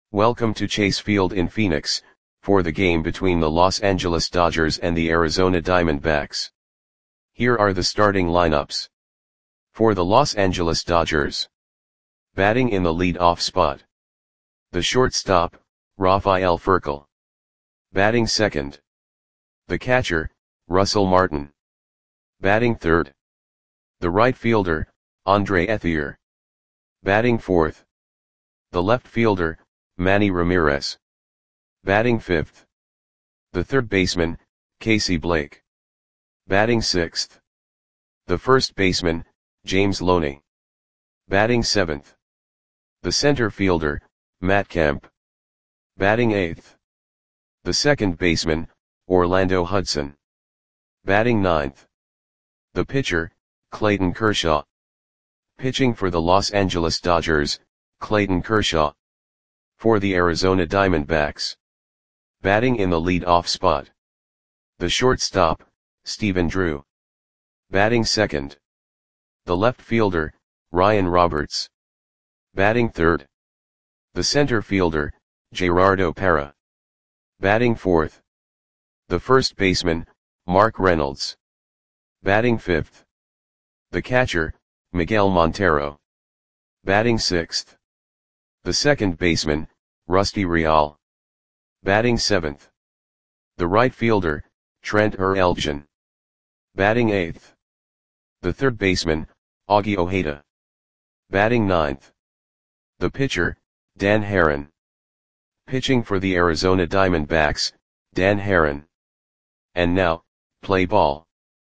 Welcome to Chase Field in Phoenix, for the game between the Los Angeles Dodgers and the Arizona Diamondbacks. Here are the starting lineups. For the Los Angeles Dodgers. Batting in the lead-off spot. The shortstop, Rafael Furcal. Batting second. The catcher, Russell Martin. Batting third. The right fielder, Andre Ethier. Batting fourth. The left fielder, Manny Ramirez. Batting fifth. The third baseman, Casey Blake. Batting sixth. The first baseman, James Loney. Batting seventh. The center fielder, Matt Kemp. Batting eighth. The second baseman, Orlando Hudson. Batting ninth. The pitcher, Clayton Kershaw. Pitching for the Los Angeles Dodgers, Clayton Kershaw. For the Arizona Diamondbacks. Batting in the lead-off spot. The shortstop, Stephen Drew. Batting second. The left fielder, Ryan Roberts. Batting third. The center fielder, Gerardo Parra. Batting fourth. The first baseman, Mark Reynolds. Batting fifth. The catcher, Miguel Montero. Batting sixth. The second baseman, Rusty Real. Batting seventh. The right fielder, Trent Erlgen. Batting eighth. The third baseman, Augie Ojeda. Batting ninth. The pitcher, Dan Haren. Pitching for the Arizona Diamondbacks, Dan Haren. And now, play ball.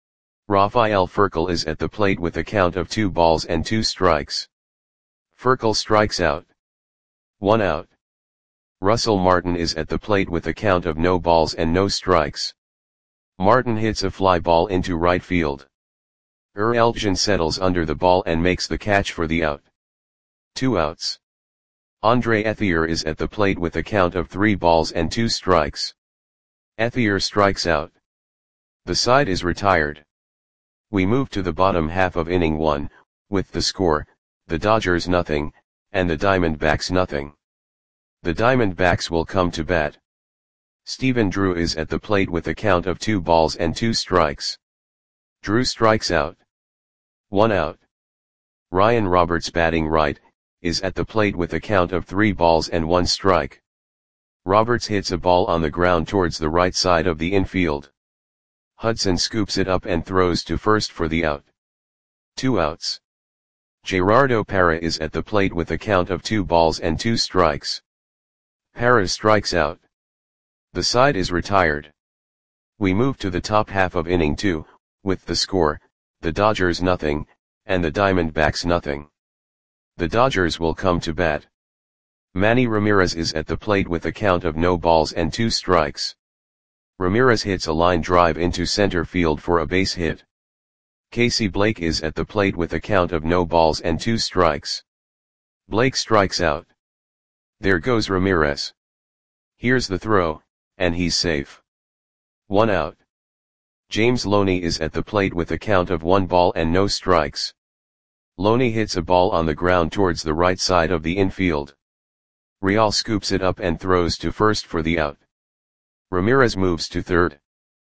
Rafael Furcal is at the plate with a count of 2 balls and 2 strikes. Furcal strikes out. 1 out. Russell Martin is at the plate with a count of no balls and no strikes. Martin hits a fly ball into right field. Erlgen settles under the ball and makes the catch for the out. 2 outs. Andre Ethier is at the plate with a count of 3 balls and 2 strikes. Ethier strikes out. The side is retired. We move to the bottom half of inning 1, with the score, the Dodgers nothing, and the Diamondbacks nothing. The Diamondbacks will come to bat. Stephen Drew is at the plate with a count of 2 balls and 2 strikes. Drew strikes out. 1 out. Ryan Roberts, batting right, is at the plate with a count of 3 balls and 1 strike. Roberts hits a ball on the ground towards the right side of the infield. Hudson scoops it up and throws to first for the out. 2 outs. Gerardo Parra is at the plate with a count of 2 balls and 2 strikes. Parra strikes out. The side is retired. We move to the top half of inning 2, with the score, the Dodgers nothing, and the Diamondbacks nothing. The Dodgers will come to bat. Manny Ramirez is at the plate with a count of no balls and 2 strikes. Ramirez hits a line drive into center field for a base hit. Casey Blake is at the plate with a count of no balls and 2 strikes. Blake strikes out. There goes Ramirez. Here's the throw, and he's safe. 1 out. James Loney is at the plate with a count of 1 ball and no strikes. Loney hits a ball on the ground towards the right side of the infield. Real scoops it up and throws to first for the out. Ramirez moves to third.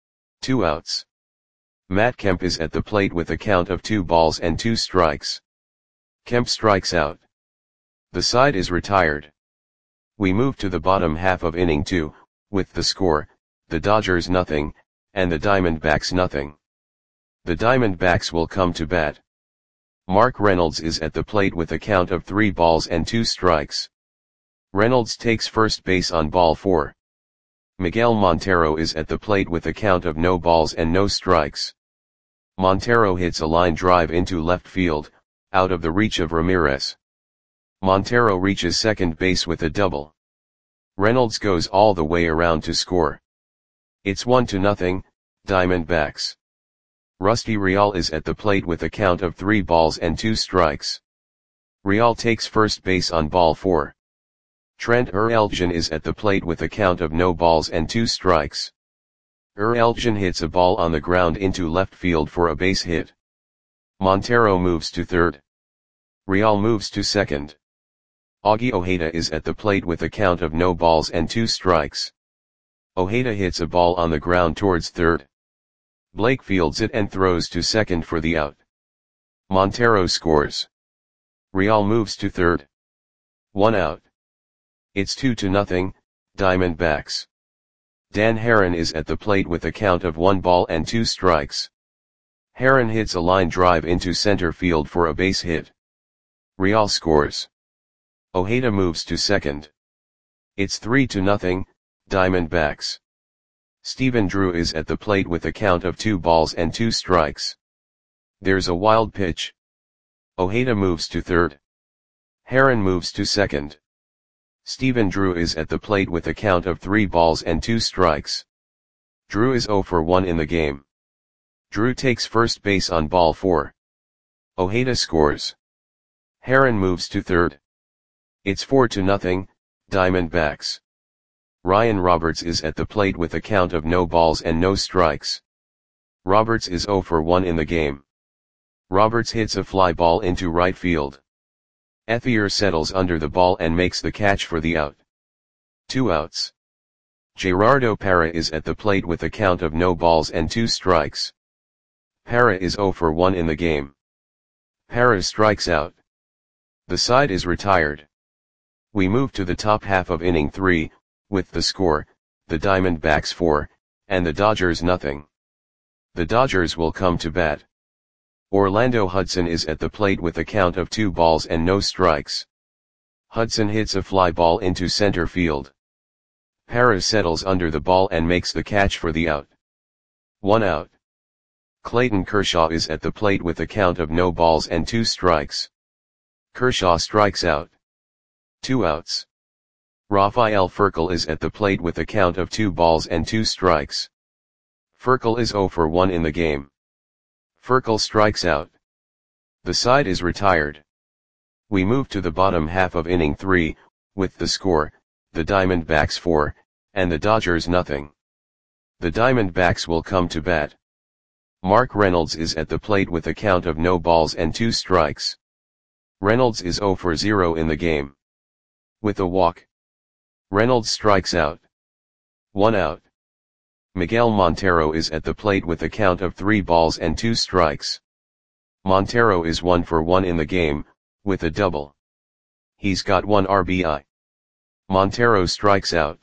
2 outs. Matt Kemp is at the plate with a count of 2 balls and 2 strikes. Kemp strikes out. The side is retired. We move to the bottom half of inning 2, with the score, the Dodgers nothing, and the Diamondbacks nothing. The Diamondbacks will come to bat. Mark Reynolds is at the plate with a count of 3 balls and 2 strikes. Reynolds takes first base on ball 4. Miguel Montero is at the plate with a count of no balls and no strikes. Montero hits a line drive into left field, out of the reach of Ramirez. Montero reaches second base with a double. Reynolds goes all the way around to score. It's 1-0, Diamondbacks. Rusty Real is at the plate with a count of 3 balls and 2 strikes. Real takes first base on ball 4. Trent Erlgen is at the plate with a count of no balls and 2 strikes. Erlgen hits a ball on the ground into left field for a base hit. Montero moves to third. Real moves to second. Augie Ojeda is at the plate with a count of no balls and 2 strikes. Ojeda hits a ball on the ground towards third. Blake fields it and throws to second for the out. Montero scores. Real moves to third. 1 out. It's 2-0, Diamondbacks. Dan Haren is at the plate with a count of 1 ball and 2 strikes. Haren hits a line drive into center field for a base hit. Real scores. Ojeda moves to second. It's 3-0, Diamondbacks. Stephen Drew is at the plate with a count of 2 balls and 2 strikes. There's a wild pitch. Ojeda moves to third. Haren moves to second. Stephen Drew is at the plate with a count of 3 balls and 2 strikes. Drew is 0 for 1 in the game. Drew takes first base on ball 4. Ojeda scores. Haren moves to third. It's 4-0, Diamondbacks. Ryan Roberts is at the plate with a count of no balls and no strikes. Roberts is 0 for 1 in the game. Roberts hits a fly ball into right field. Ethier settles under the ball and makes the catch for the out. 2 outs. Gerardo Parra is at the plate with a count of no balls and 2 strikes. Parra is 0 for 1 in the game. Parra strikes out. The side is retired. We move to the top half of inning 3, with the score, the Diamondbacks 4, and the Dodgers nothing. The Dodgers will come to bat. Orlando Hudson is at the plate with a count of 2 balls and no strikes. Hudson hits a fly ball into center field. Parra settles under the ball and makes the catch for the out. 1 out. Clayton Kershaw is at the plate with a count of no balls and 2 strikes. Kershaw strikes out. 2 outs. Rafael Furcal is at the plate with a count of 2 balls and 2 strikes. Furcal is 0 for 1 in the game. Furcal strikes out. The side is retired. We move to the bottom half of inning 3, with the score, the Diamondbacks 4, and the Dodgers nothing. The Diamondbacks will come to bat. Mark Reynolds is at the plate with a count of no balls and 2 strikes. Reynolds is 0 for 0 in the game. With a walk, Reynolds strikes out. 1 out. Miguel Montero is at the plate with a count of 3 balls and 2 strikes. Montero is 1 for 1 in the game, with a double. He's got 1 RBI. Montero strikes out.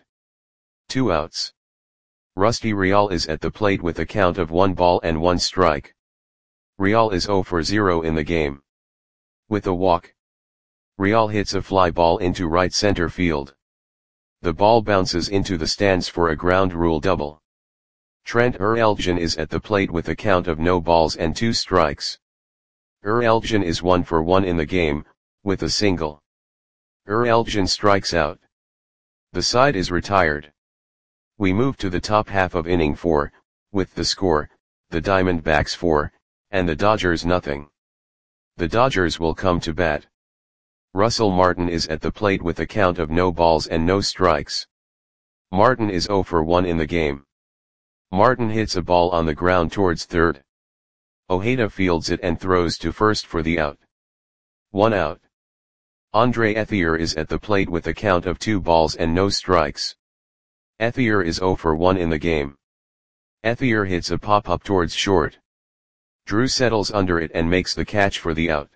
2 outs. Rusty Real is at the plate with a count of 1 ball and 1 strike. Real is 0 for 0 in the game. With a walk, Real hits a fly ball into right center field. The ball bounces into the stands for a ground rule double. Trent Erelgin is at the plate with a count of no balls and 2 strikes. Erelgin is 1 for 1 in the game, with a single. Erelgin strikes out. The side is retired. We move to the top half of inning 4, with the score, the Diamondbacks 4, and the Dodgers nothing. The Dodgers will come to bat. Russell Martin is at the plate with a count of no balls and no strikes. Martin is 0 for 1 in the game. Martin hits a ball on the ground towards third. Ojeda fields it and throws to first for the out. 1 out. Andre Ethier is at the plate with a count of 2 balls and no strikes. Ethier is 0 for 1 in the game. Ethier hits a pop-up towards short. Drew settles under it and makes the catch for the out.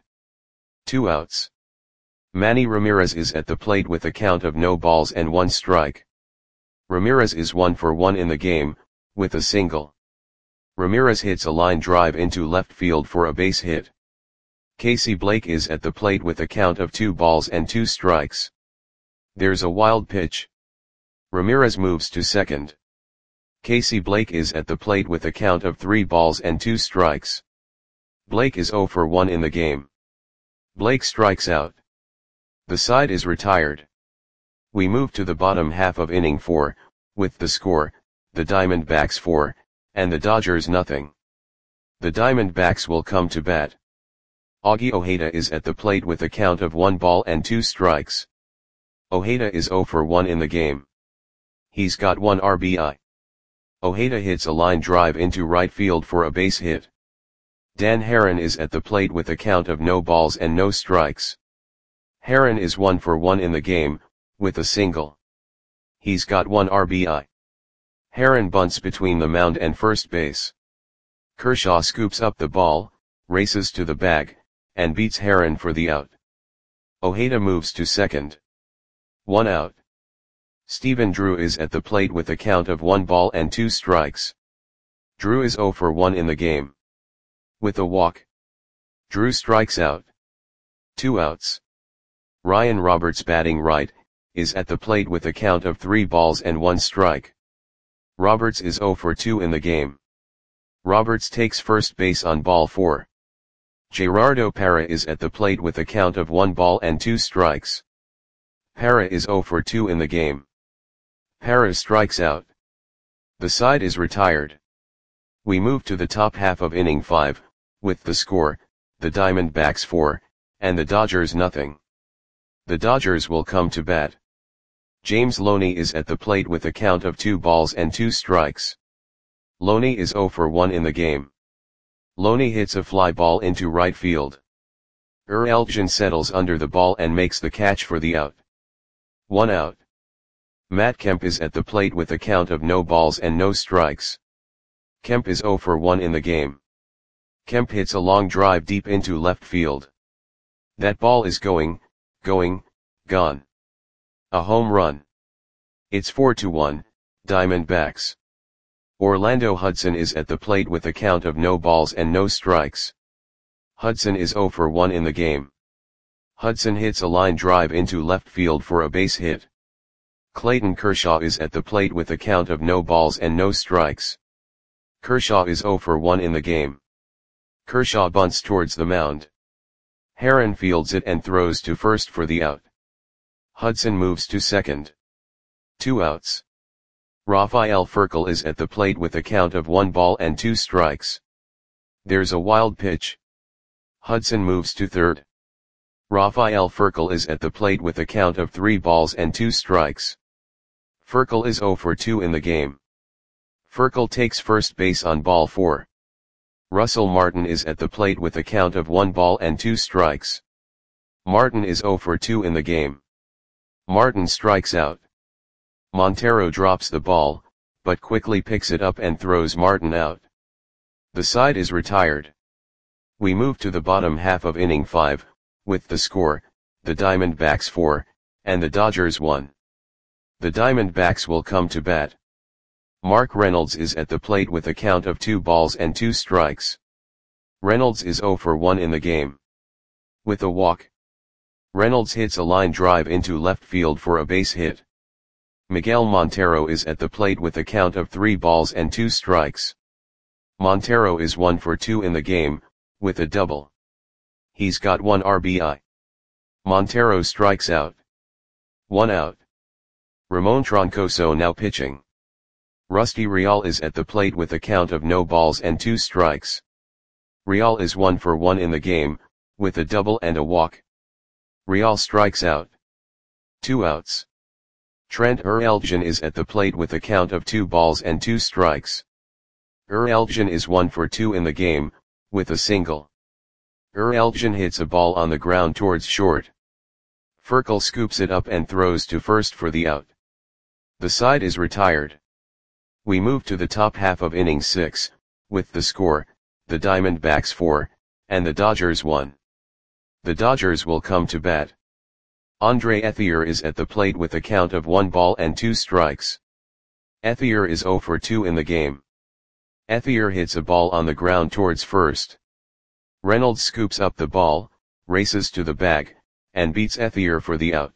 2 outs. Manny Ramirez is at the plate with a count of no balls and 1 strike. Ramirez is 1 for 1 in the game, with a single. Ramirez hits a line drive into left field for a base hit. Casey Blake is at the plate with a count of 2 balls and 2 strikes. There's a wild pitch. Ramirez moves to second. Casey Blake is at the plate with a count of 3 balls and 2 strikes. Blake is 0 for 1 in the game. Blake strikes out. The side is retired. We move to the bottom half of inning 4, with the score, the Diamondbacks 4, and the Dodgers nothing. The Diamondbacks will come to bat. Augie Ojeda is at the plate with a count of 1 ball and 2 strikes. Ojeda is 0 for 1 in the game. He's got 1 RBI. Ojeda hits a line drive into right field for a base hit. Dan Haren is at the plate with a count of no balls and no strikes. Herron is 1 for 1 in the game, with a single. He's got 1 RBI. Herron bunts between the mound and first base. Kershaw scoops up the ball, races to the bag, and beats Herron for the out. Ojeda moves to second. 1 out. Stephen Drew is at the plate with a count of 1 ball and 2 strikes. Drew is 0 for 1 in the game. With a walk, Drew strikes out. 2 outs. Ryan Roberts, batting right, is at the plate with a count of 3 balls and 1 strike. Roberts is 0 for 2 in the game. Roberts takes first base on ball 4. Gerardo Parra is at the plate with a count of 1 ball and 2 strikes. Parra is 0 for 2 in the game. Parra strikes out. The side is retired. We move to the top half of inning 5, with the score, the Diamondbacks 4, and the Dodgers nothing. The Dodgers will come to bat. James Loney is at the plate with a count of 2 balls and 2 strikes. Loney is 0 for 1 in the game. Loney hits a fly ball into right field. Elgin settles under the ball and makes the catch for the out. 1 out. Matt Kemp is at the plate with a count of no balls and no strikes. Kemp is 0 for 1 in the game. Kemp hits a long drive deep into left field. That ball is gone. A home run. It's 4-1, Diamondbacks. Orlando Hudson is at the plate with a count of no balls and no strikes. Hudson is 0 for 1 in the game. Hudson hits a line drive into left field for a base hit. Clayton Kershaw is at the plate with a count of no balls and no strikes. Kershaw is 0 for 1 in the game. Kershaw bunts towards the mound. Herron fields it and throws to first for the out. Hudson moves to second. 2 outs. Rafael Furcal is at the plate with a count of 1 ball and 2 strikes. There's a wild pitch. Hudson moves to third. Rafael Furcal is at the plate with a count of 3 balls and 2 strikes. Furcal is 0 for 2 in the game. Furcal takes first base on ball 4. Russell Martin is at the plate with a count of 1 ball and 2 strikes. Martin is 0 for 2 in the game. Martin strikes out. Montero drops the ball, but quickly picks it up and throws Martin out. The side is retired. We move to the bottom half of inning 5, with the score, the Diamondbacks 4, and the Dodgers 1. The Diamondbacks will come to bat. Mark Reynolds is at the plate with a count of 2 balls and 2 strikes. Reynolds is 0 for 1 in the game. With a walk, Reynolds hits a line drive into left field for a base hit. Miguel Montero is at the plate with a count of 3 balls and 2 strikes. Montero is 1 for 2 in the game, with a double. He's got 1 RBI. Montero strikes out. 1 out. Ramon Troncoso now pitching. Rusty Real is at the plate with a count of no balls and 2 strikes. Real is 1 for 1 in the game, with a double and a walk. Real strikes out. 2 outs. Trent Elgin is at the plate with a count of 2 balls and 2 strikes. Elgin is 1 for 2 in the game, with a single. Elgin hits a ball on the ground towards short. Furcal scoops it up and throws to first for the out. The side is retired. We move to the top half of inning 6, with the score, the Diamondbacks 4, and the Dodgers 1. The Dodgers will come to bat. Andre Ethier is at the plate with a count of 1 ball and 2 strikes. Ethier is 0 for 2 in the game. Ethier hits a ball on the ground towards first. Reynolds scoops up the ball, races to the bag, and beats Ethier for the out.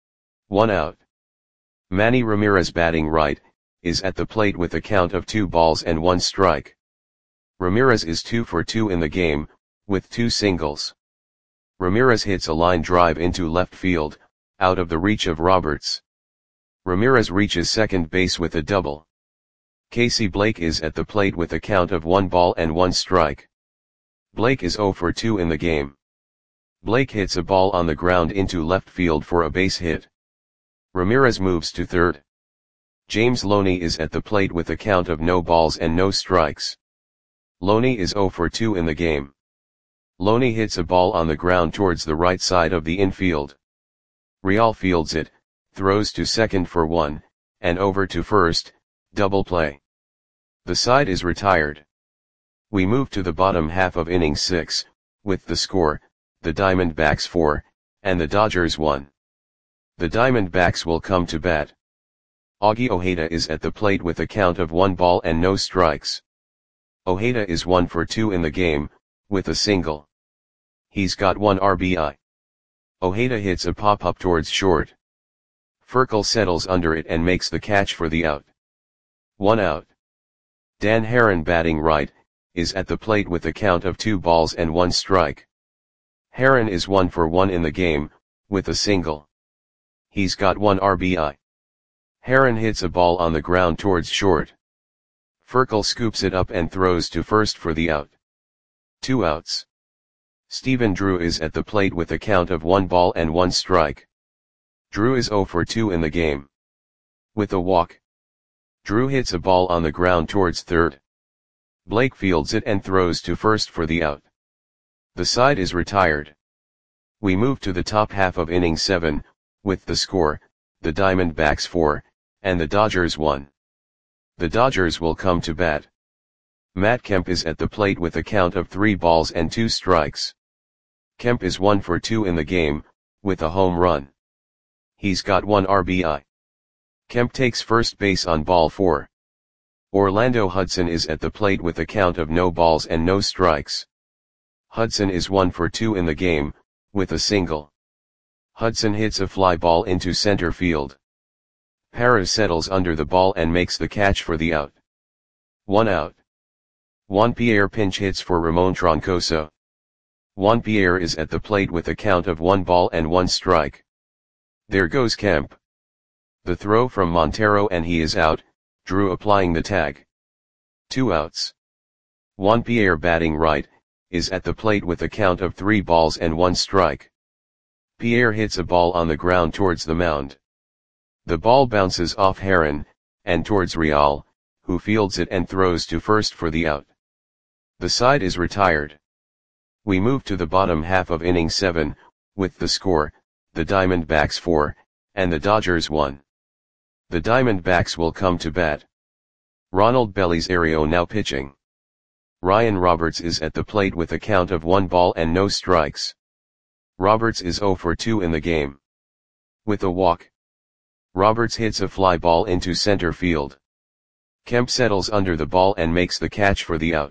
1 out. Manny Ramirez, batting right, is at the plate with a count of 2 balls and 1 strike. Ramirez is 2 for 2 in the game, with 2 singles. Ramirez hits a line drive into left field, out of the reach of Roberts. Ramirez reaches second base with a double. Casey Blake is at the plate with a count of 1 ball and 1 strike. Blake is 0 for 2 in the game. Blake hits a ball on the ground into left field for a base hit. Ramirez moves to third. James Loney is at the plate with a count of no balls and no strikes. Loney is 0 for 2 in the game. Loney hits a ball on the ground towards the right side of the infield. Real fields it, throws to second for 1, and over to first, double play. The side is retired. We move to the bottom half of inning 6, with the score, the Diamondbacks 4, and the Dodgers 1. The Diamondbacks will come to bat. Augie Ojeda is at the plate with a count of 1 ball and no strikes. Ojeda is 1 for 2 in the game, with a single. He's got 1 RBI. Ojeda hits a pop-up towards short. Furcal settles under it and makes the catch for the out. 1 out. Dan Haren, batting right, is at the plate with a count of 2 balls and 1 strike. Haren is 1 for 1 in the game, with a single. He's got 1 RBI. Haren hits a ball on the ground towards short. Furcal scoops it up and throws to first for the out. 2 outs. Stephen Drew is at the plate with a count of 1 ball and 1 strike. Drew is 0 for 2 in the game. With a walk. Drew hits a ball on the ground towards third. Blake fields it and throws to first for the out. The side is retired. We move to the top half of inning 7, with the score, the Diamondbacks 4, and the Dodgers 1. The Dodgers will come to bat. Matt Kemp is at the plate with a count of 3 balls and 2 strikes. Kemp is 1 for 2 in the game, with a home run. He's got 1 RBI. Kemp takes first base on ball 4. Orlando Hudson is at the plate with a count of no balls and no strikes. Hudson is 1 for 2 in the game, with a single. Hudson hits a fly ball into center field. Parra settles under the ball and makes the catch for the out. 1 out. Juan Pierre pinch hits for Ramon Troncoso. Juan Pierre is at the plate with a count of 1 ball and 1 strike. There goes Kemp. The throw from Montero and he is out, Drew applying the tag. 2 outs. Juan Pierre, batting right, is at the plate with a count of 3 balls and 1 strike. Pierre hits a ball on the ground towards the mound. The ball bounces off Haren, and towards Real, who fields it and throws to first for the out. The side is retired. We move to the bottom half of inning 7, with the score, the Diamondbacks 4, and the Dodgers 1. The Diamondbacks will come to bat. Ronald Belisario now pitching. Ryan Roberts is at the plate with a count of 1 ball and no strikes. Roberts is 0 for 2 in the game. With a walk. Roberts hits a fly ball into center field. Kemp settles under the ball and makes the catch for the out.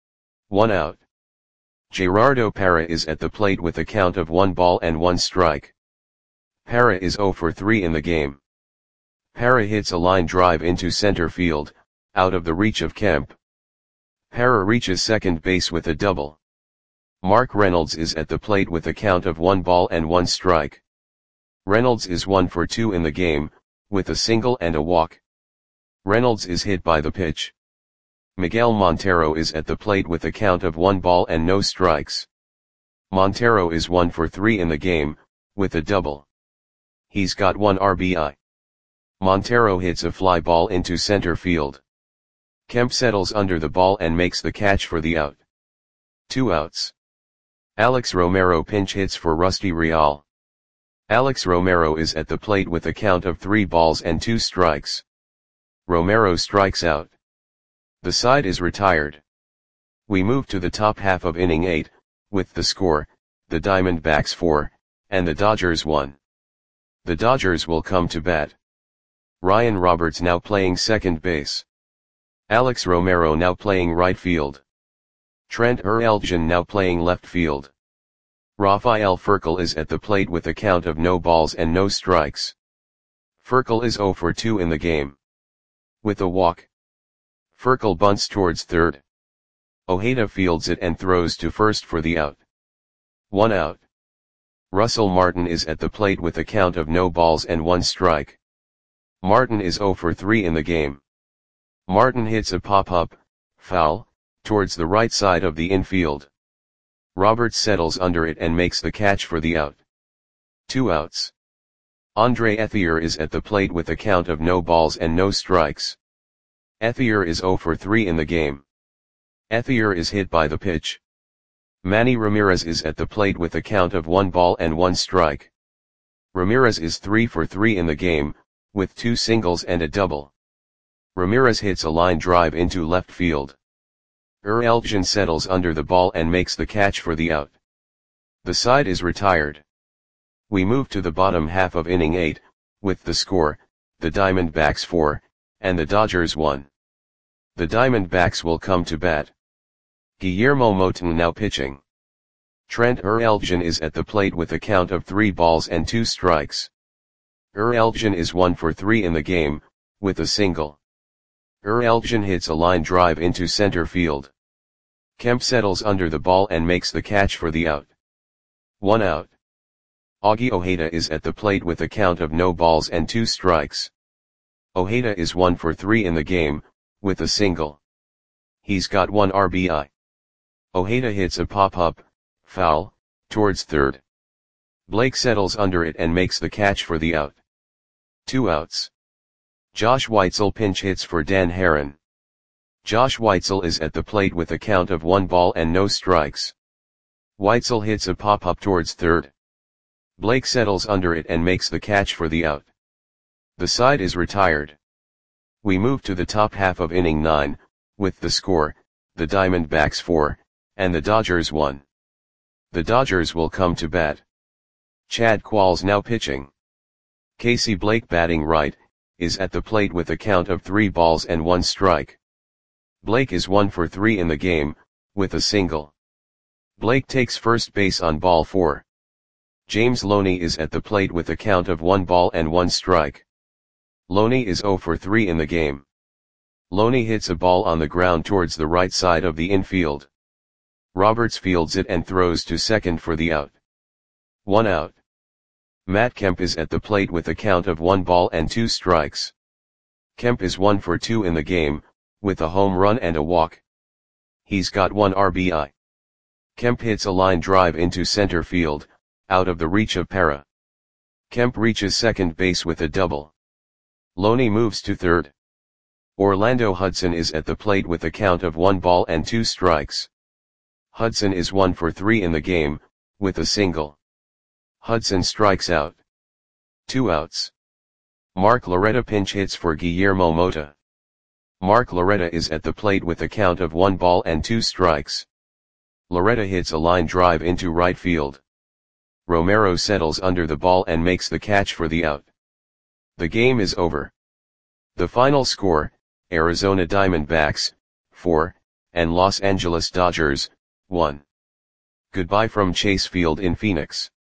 1 out. Gerardo Parra is at the plate with a count of 1 ball and 1 strike. Parra is 0 for 3 in the game. Parra hits a line drive into center field, out of the reach of Kemp. Parra reaches second base with a double. Mark Reynolds is at the plate with a count of 1 ball and 1 strike. Reynolds is 1 for 2 in the game, with a single and a walk. Reynolds is hit by the pitch. Miguel Montero is at the plate with a count of 1 ball and no strikes. Montero is 1 for 3 in the game, with a double. He's got 1 RBI. Montero hits a fly ball into center field. Kemp settles under the ball and makes the catch for the out. 2 outs. Alex Romero pinch hits for Rusty Real. Alex Romero is at the plate with a count of 3 balls and 2 strikes. Romero strikes out. The side is retired. We move to the top half of inning 8, with the score, the Diamondbacks 4, and the Dodgers 1. The Dodgers will come to bat. Ryan Roberts now playing second base. Alex Romero now playing right field. Trent Ereljan now playing left field. Rafael Furcal is at the plate with a count of no balls and no strikes. Furcal is 0 for 2 in the game. With a walk. Furcal bunts towards third. Ojeda fields it and throws to first for the out. 1 out. Russell Martin is at the plate with a count of no balls and 1 strike. Martin is 0 for 3 in the game. Martin hits a pop-up, foul, towards the right side of the infield. Roberts settles under it and makes the catch for the out. 2 outs. Andre Ethier is at the plate with a count of no balls and no strikes. Ethier is 0 for 3 in the game. Ethier is hit by the pitch. Manny Ramirez is at the plate with a count of 1 ball and 1 strike. Ramirez is 3 for 3 in the game, with 2 singles and a double. Ramirez hits a line drive into left field. Elgin settles under the ball and makes the catch for the out. The side is retired. We move to the bottom half of inning 8, with the score, the Diamondbacks 4, and the Dodgers 1. The Diamondbacks will come to bat. Guillermo Moton now pitching. Trent Elgin is at the plate with a count of 3 balls and 2 strikes. Elgin is 1 for 3 in the game, with a single. Elgin hits a line drive into center field. Kemp settles under the ball and makes the catch for the out. 1 out. Augie Ojeda is at the plate with a count of no balls and 2 strikes. Ojeda is 1 for 3 in the game, with a single. He's got 1 RBI. Ojeda hits a pop-up, foul, towards third. Blake settles under it and makes the catch for the out. 2 outs. Josh Weitzel pinch hits for Dan Haren. Josh Weitzel is at the plate with a count of 1 ball and no strikes. Weitzel hits a pop-up towards third. Blake settles under it and makes the catch for the out. The side is retired. We move to the top half of inning 9, with the score, the Diamondbacks 4, and the Dodgers 1. The Dodgers will come to bat. Chad Qualls now pitching. Casey Blake batting right, is at the plate with a count of 3 balls and 1 strike. Blake is 1 for 3 in the game, with a single. Blake takes first base on ball 4. James Loney is at the plate with a count of 1 ball and 1 strike. Loney is 0 for 3 in the game. Loney hits a ball on the ground towards the right side of the infield. Roberts fields it and throws to second for the out. 1 out. Matt Kemp is at the plate with a count of 1 ball and 2 strikes. Kemp is 1 for 2 in the game, with a home run and a walk. He's got 1 RBI. Kemp hits a line drive into center field, out of the reach of Parra. Kemp reaches second base with a double. Loney moves to third. Orlando Hudson is at the plate with a count of 1 ball and 2 strikes. Hudson is 1 for 3 in the game, with a single. Hudson strikes out. 2 outs. Mark Loretta pinch hits for Guillermo Mota. Mark Loretta is at the plate with a count of 1 ball and 2 strikes. Loretta hits a line drive into right field. Romero settles under the ball and makes the catch for the out. The game is over. The final score, Arizona Diamondbacks, 4, and Los Angeles Dodgers, 1. Goodbye from Chase Field in Phoenix.